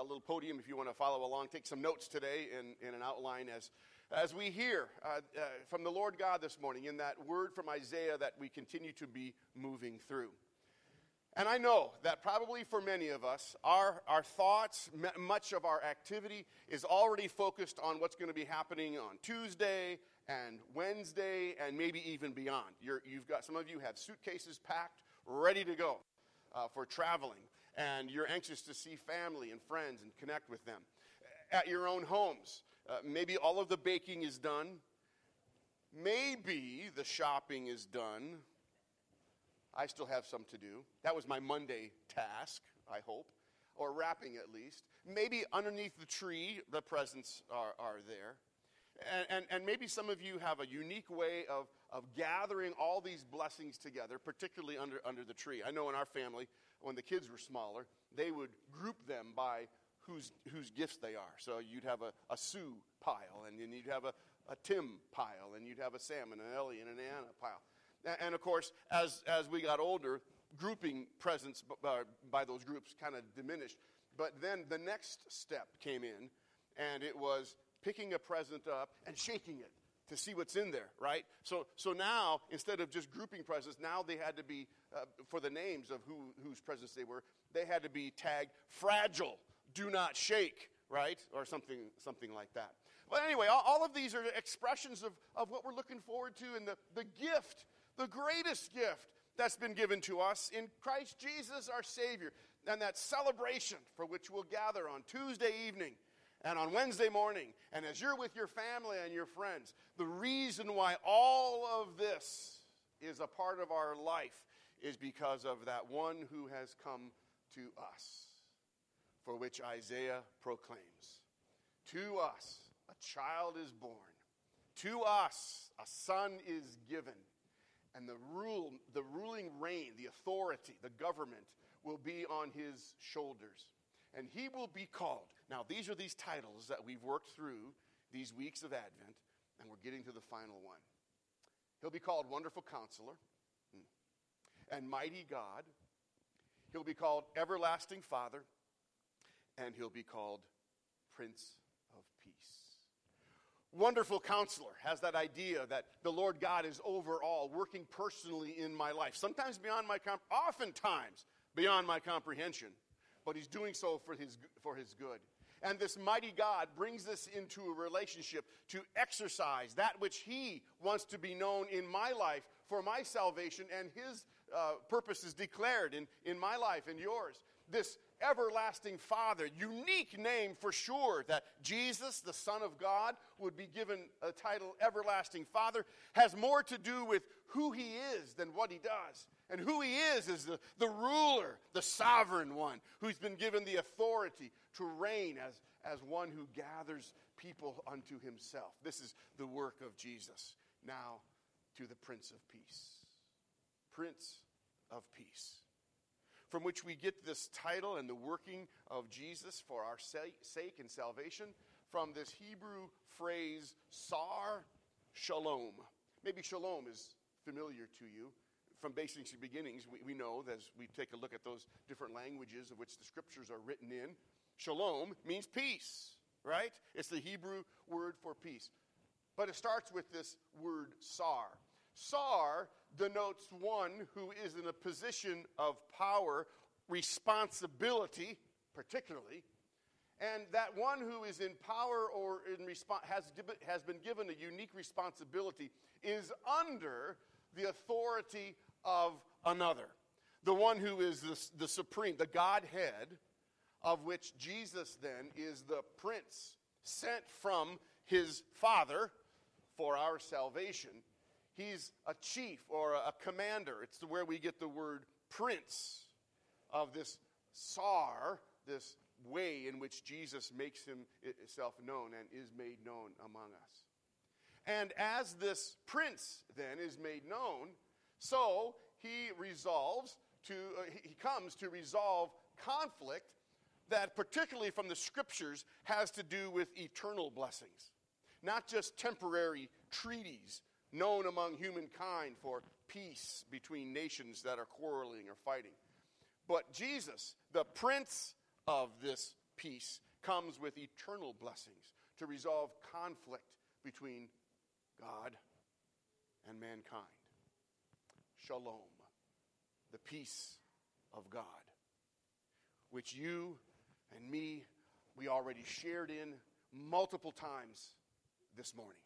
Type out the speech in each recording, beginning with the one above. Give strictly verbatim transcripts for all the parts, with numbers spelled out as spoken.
little podium if you want to follow along. Take some notes today in, in an outline as, as we hear uh, uh, from the Lord God this morning in that word from Isaiah that we continue to be moving through. And I know that probably for many of us, our, our thoughts, m- much of our activity is already focused on what's going to be happening on Tuesday and Wednesday and maybe even beyond. You're, you've got, some of you have suitcases packed, ready to go uh, for traveling. And you're anxious to see family and friends and connect with them. At your own homes, uh, maybe all of the baking is done. Maybe the shopping is done. I still have some to do. That was my Monday task, I hope, or wrapping at least. Maybe underneath the tree, the presents are, are there. And, and, and maybe some of you have a unique way of, of gathering all these blessings together, particularly under, under the tree. I know in our family, when the kids were smaller, they would group them by whose, whose gifts they are. So you'd have a, a Sue pile, and then you'd have a, a Tim pile, and you'd have a Sam and an Ellie and an Anna pile. And, of course, as, as we got older, grouping presents by, by those groups kind of diminished. But then the next step came in, and it was picking a present up and shaking it to see what's in there, right? So so now, instead of just grouping presents, now they had to be, uh, for the names of who whose presents they were, they had to be tagged fragile, do not shake, right? Or something something like that. But anyway, all, all of these are expressions of, of what we're looking forward to and the, the gift, the greatest gift that's been given to us in Christ Jesus our Savior. And that celebration for which we'll gather on Tuesday evening and on Wednesday morning, and as you're with your family and your friends, the reason why all of this is a part of our life is because of that one who has come to us, for which Isaiah proclaims. To us a child is born, to us a son is given, and the rule, the ruling reign, the authority, the government will be on his shoulders. And he will be called. Now, these are these titles that we've worked through these weeks of Advent, and we're getting to the final one. He'll be called Wonderful Counselor and Mighty God. He'll be called Everlasting Father, and he'll be called Prince of Peace. Wonderful Counselor has that idea that the Lord God is over all, working personally in my life, sometimes beyond my comp- oftentimes beyond my comprehension. But he's doing so for his for his good. And this mighty God brings us into a relationship to exercise that which he wants to be known in my life for my salvation, and his uh, purpose is declared in, in my life and yours. This everlasting Father, unique name for sure, that Jesus, the Son of God, would be given a title Everlasting Father, has more to do with who he is than what he does. And who he is is the, the ruler, the sovereign one, who's been given the authority to reign as, as one who gathers people unto himself. This is the work of Jesus. Now to the Prince of Peace. Prince of Peace, from which we get this title and the working of Jesus for our sake and salvation from this Hebrew phrase, Sar Shalom. Maybe Shalom is familiar to you. From basics to beginnings, we, we know that as we take a look at those different languages of which the scriptures are written in, Shalom means peace, right? It's the Hebrew word for peace. But it starts with this word Sar. Sar denotes one who is in a position of power, responsibility, particularly, and that one who is in power or in response has, has been given a unique responsibility is under the authority of another. The one who is the, the supreme, the Godhead, of which Jesus then is the prince sent from his Father for our salvation. He's a chief or a commander. It's where we get the word prince of this Sar, this way in which Jesus makes himself known and is made known among us. And as this prince then is made known, so he resolves to, uh, he comes to resolve conflict that particularly from the scriptures has to do with eternal blessings. Not just temporary treaties known among humankind for peace between nations that are quarreling or fighting. But Jesus, the prince of this peace comes with eternal blessings to resolve conflict between God and mankind. Shalom, the peace of God, which you and me, we already shared in multiple times this morning,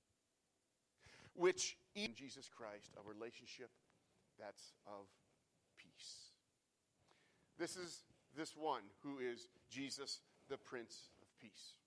which in Jesus Christ, a relationship that's of peace. This is this one who is Jesus, the Prince of Peace.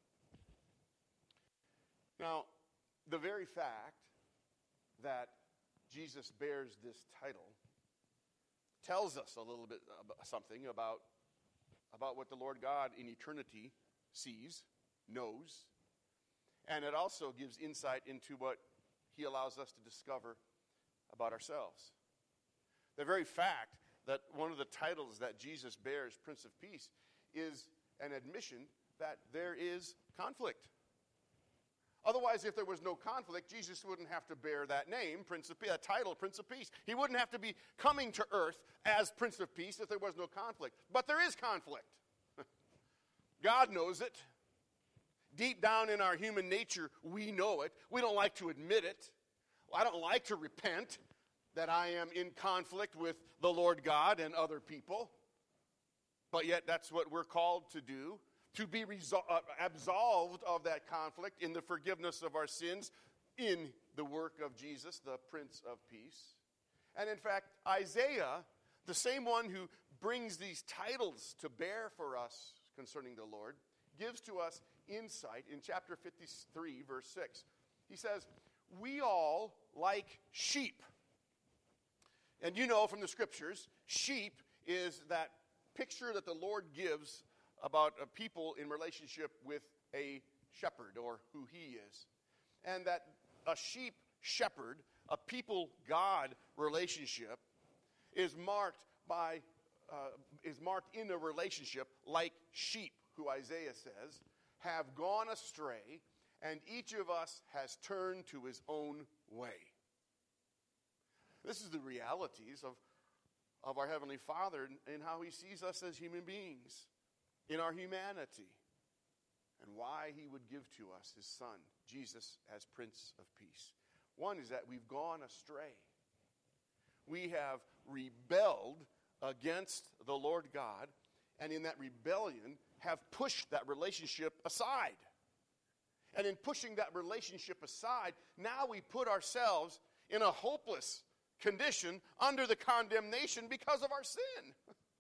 Now, the very fact that Jesus bears this title tells us a little bit about something about, about what the Lord God in eternity sees, knows, and it also gives insight into what he allows us to discover about ourselves. The very fact that one of the titles that Jesus bears, Prince of Peace, is an admission that there is conflict. Otherwise, if there was no conflict, Jesus wouldn't have to bear that name, Prince of Peace, that title, Prince of Peace. He wouldn't have to be coming to earth as Prince of Peace if there was no conflict. But there is conflict. God knows it. Deep down in our human nature, we know it. We don't like to admit it. I don't like to repent that I am in conflict with the Lord God and other people. But yet that's what we're called to do. To be resol- uh, absolved of that conflict in the forgiveness of our sins in the work of Jesus, the Prince of Peace. And in fact, Isaiah, the same one who brings these titles to bear for us concerning the Lord, gives to us insight in chapter fifty-three, verse six. He says, we all like sheep. And you know from the scriptures, sheep is that picture that the Lord gives about a people in relationship with a shepherd, or who he is. And that a sheep-shepherd, a people-God relationship, is marked by, uh, is marked in a relationship like sheep, who Isaiah says, have gone astray, and each of us has turned to his own way. This is the realities of, of our Heavenly Father and how he sees us as human beings, in our humanity, and why he would give to us his Son, Jesus, as Prince of Peace. One is that we've gone astray. We have rebelled against the Lord God, and in that rebellion have pushed that relationship aside. And in pushing that relationship aside, now we put ourselves in a hopeless condition under the condemnation because of our sin.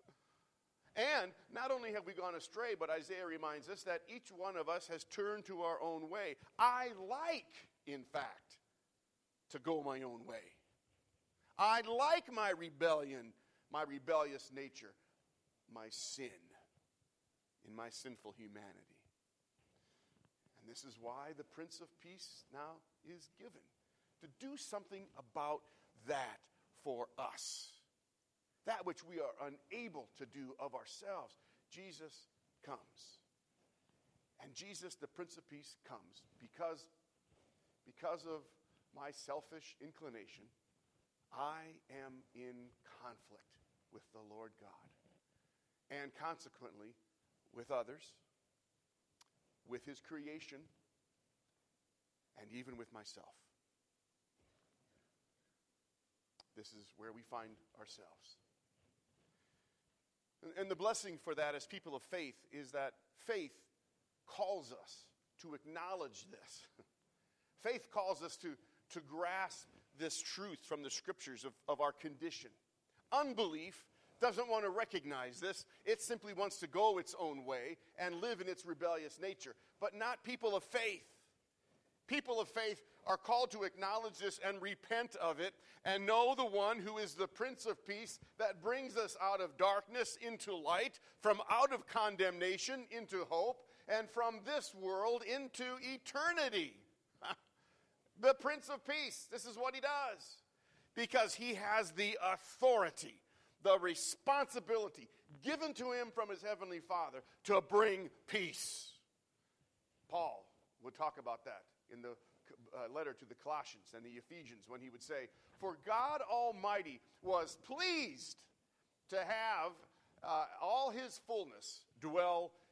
And not only have we gone astray, but Isaiah reminds us that each one of us has turned to our own way. I like, in fact, to go my own way. I like my rebellion, my rebellious nature, my sin, in my sinful humanity. And this is why the Prince of Peace now is given, to do something about that for us. That which we are unable to do of ourselves, Jesus comes. And Jesus, the Prince of Peace, comes because, because of my selfish inclination, I am in conflict with the Lord God. And consequently, with others, with his creation, and even with myself. This is where we find ourselves. And the blessing for that as people of faith is that faith calls us to acknowledge this. Faith calls us to, to grasp this truth from the scriptures of, of our condition. Unbelief doesn't want to recognize this. It simply wants to go its own way and live in its rebellious nature. But not people of faith. People of faith are called to acknowledge this and repent of it and know the one who is the Prince of Peace that brings us out of darkness into light, from out of condemnation into hope, and from this world into eternity. The Prince of Peace, this is what he does. Because he has the authority, the responsibility given to him from his heavenly Father to bring peace. Paul would talk about that in the uh, letter to the Colossians and the Ephesians, when he would say, for God Almighty was pleased to have uh, all his fullness dwell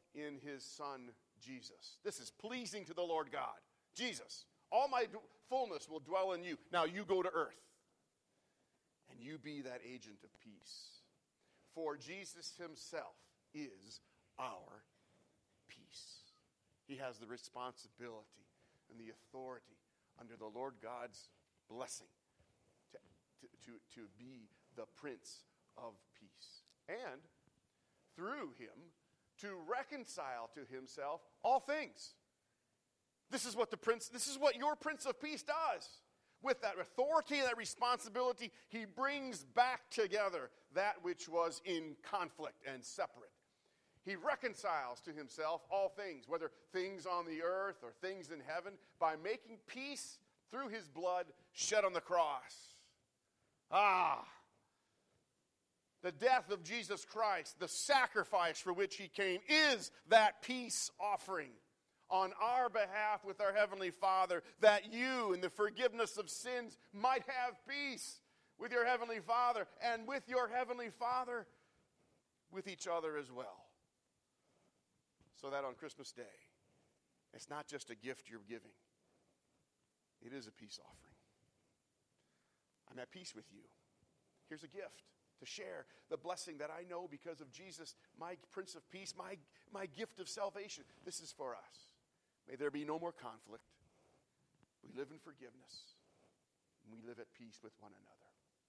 in his Son, Jesus. This is pleasing to the Lord God. Jesus, all my d- fullness will dwell in you. Now you go to earth, and you be that agent of peace. For Jesus himself is our peace. He has the responsibility and the authority under the Lord God's blessing to, to, to, to be the Prince of Peace. And through him, to reconcile to himself all things. This is what the prince, this is what your Prince of Peace does. With that authority and that responsibility, he brings back together that which was in conflict and separate. He reconciles to himself all things, whether things on the earth or things in heaven, by making peace through his blood shed on the cross. Ah! The death of Jesus Christ, the sacrifice for which he came, is that peace offering on our behalf with our Heavenly Father, that you, in the forgiveness of sins, might have peace with your Heavenly Father, and with your Heavenly Father, with each other as well. So that on Christmas Day, it's not just a gift you're giving. It is a peace offering. I'm at peace with you. Here's a gift to share the blessing that I know because of Jesus, my Prince of Peace, my, my gift of salvation. This is for us. May there be no more conflict. We live in forgiveness. And we live at peace with one another.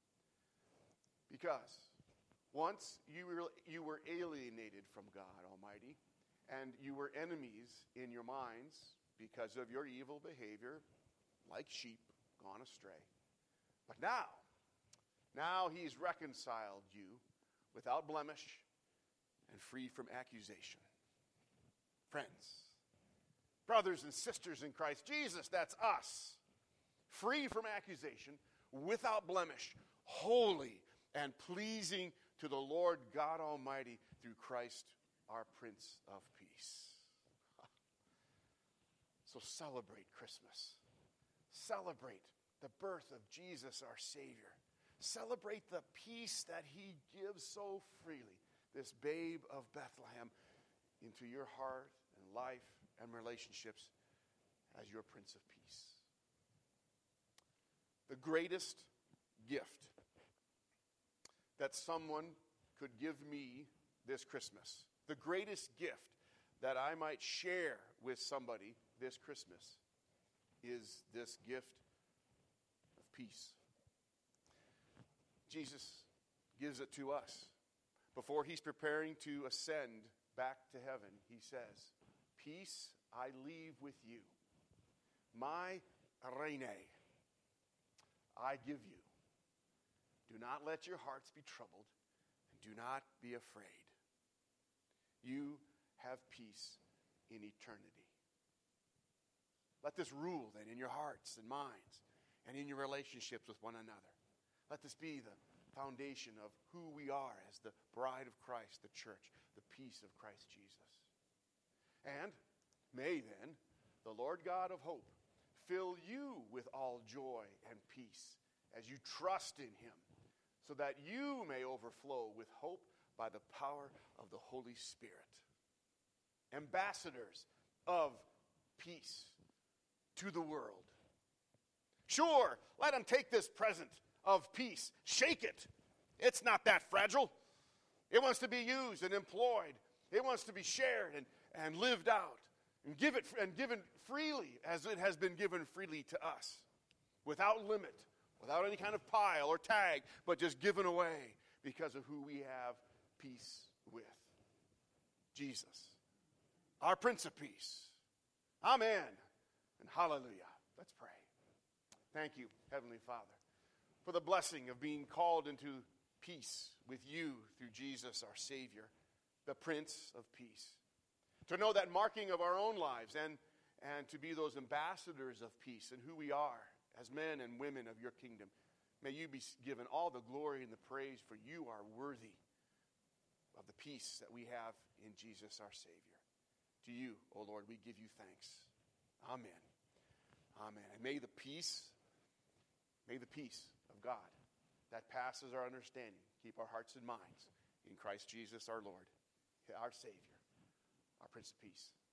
Because once you were, you were alienated from God Almighty, and you were enemies in your minds because of your evil behavior, like sheep gone astray. But now, Now he's reconciled you without blemish and free from accusation. Friends, brothers and sisters in Christ Jesus, that's us. Free from accusation, without blemish, holy and pleasing to the Lord God Almighty through Christ, our Prince of Peace. So celebrate Christmas. Celebrate the birth of Jesus, our Savior. Celebrate the peace that he gives so freely, this babe of Bethlehem, into your heart and life and relationships as your Prince of Peace. The greatest gift that someone could give me this Christmas, the greatest gift that I might share with somebody this Christmas, is this gift of peace. Jesus gives it to us. Before he's preparing to ascend back to heaven, he says, "Peace I leave with you. My reine I give you. Do not let your hearts be troubled, and do not be afraid. You have peace in eternity." Let this rule then in your hearts and minds and in your relationships with one another. Let this be the foundation of who we are as the bride of Christ, the church, the peace of Christ Jesus. And may then the Lord God of hope fill you with all joy and peace as you trust in him, so that you may overflow with hope by the power of the Holy Spirit. Ambassadors of peace to the world. Sure, let them take this present of peace. Shake it. It's not that fragile. It wants to be used and employed. It wants to be shared and, and lived out and give it and given freely as it has been given freely to us, without limit, without any kind of pile or tag, but just given away because of who we have peace with. Jesus, our Prince of Peace. Amen and hallelujah. Let's pray. Thank you, Heavenly Father, for the blessing of being called into peace with you through Jesus, our Savior, the Prince of Peace. To know that marking of our own lives and, and to be those ambassadors of peace and who we are as men and women of your kingdom. May you be given all the glory and the praise, for you are worthy of the peace that we have in Jesus, our Savior. To you, O Lord, we give you thanks. Amen. Amen. And may the peace, may the peace of God that passes our understanding keep our hearts and minds in Christ Jesus our Lord, our Savior. our Prince of Peace.